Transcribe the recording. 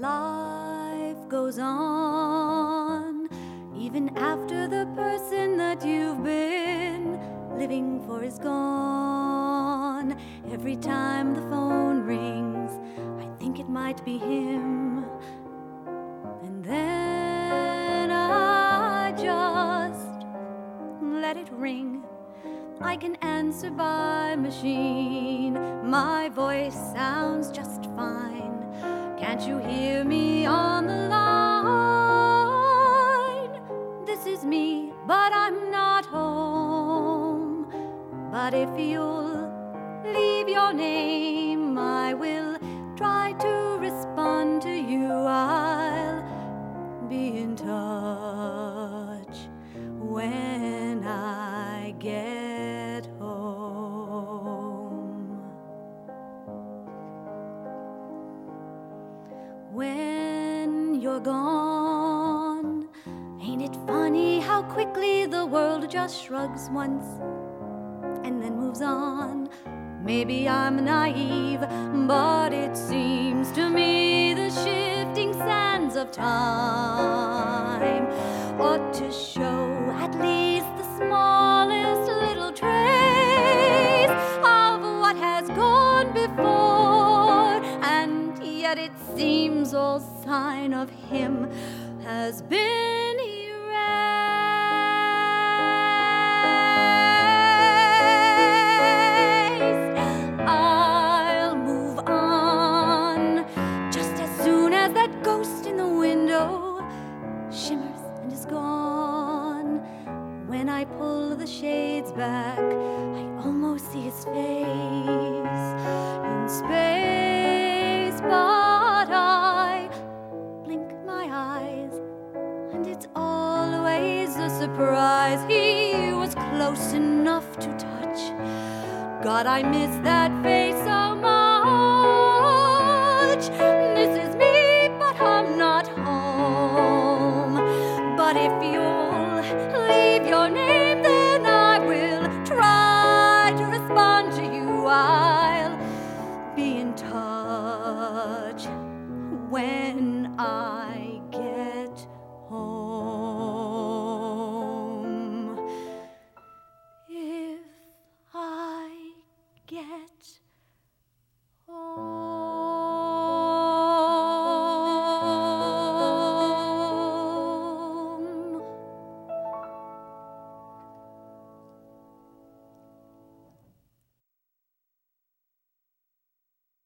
Life goes on, even after the person that you've been living for is gone. Every time the phone rings, I think it might be him. And then I just let it ring. I can answer by machine. My voice sounds just fine. Can't you hear me on the line? This is me, but I'm not home. But if you'll leave your name, I will try to respond to you. I'll be in touch when I get home. When you're gone, ain't it funny how quickly the world just shrugs once and then moves on? Maybe I'm naive, but it seems to me the shifting sands of time ought to show at least the smallest little trace of what has gone before, and yet it seems all sign of him has been erased. I'll move on just as soon as that ghost in the window shimmers and is gone. When I pull the shades back, I almost see his face in space, but I blink my eyes, and it's always a surprise. He was close enough to touch. God, I miss that face so much. This is me, but I'm not home. But if you'll leave your name, then I will try to respond to you. I'll be in touch when I get home. If I get home.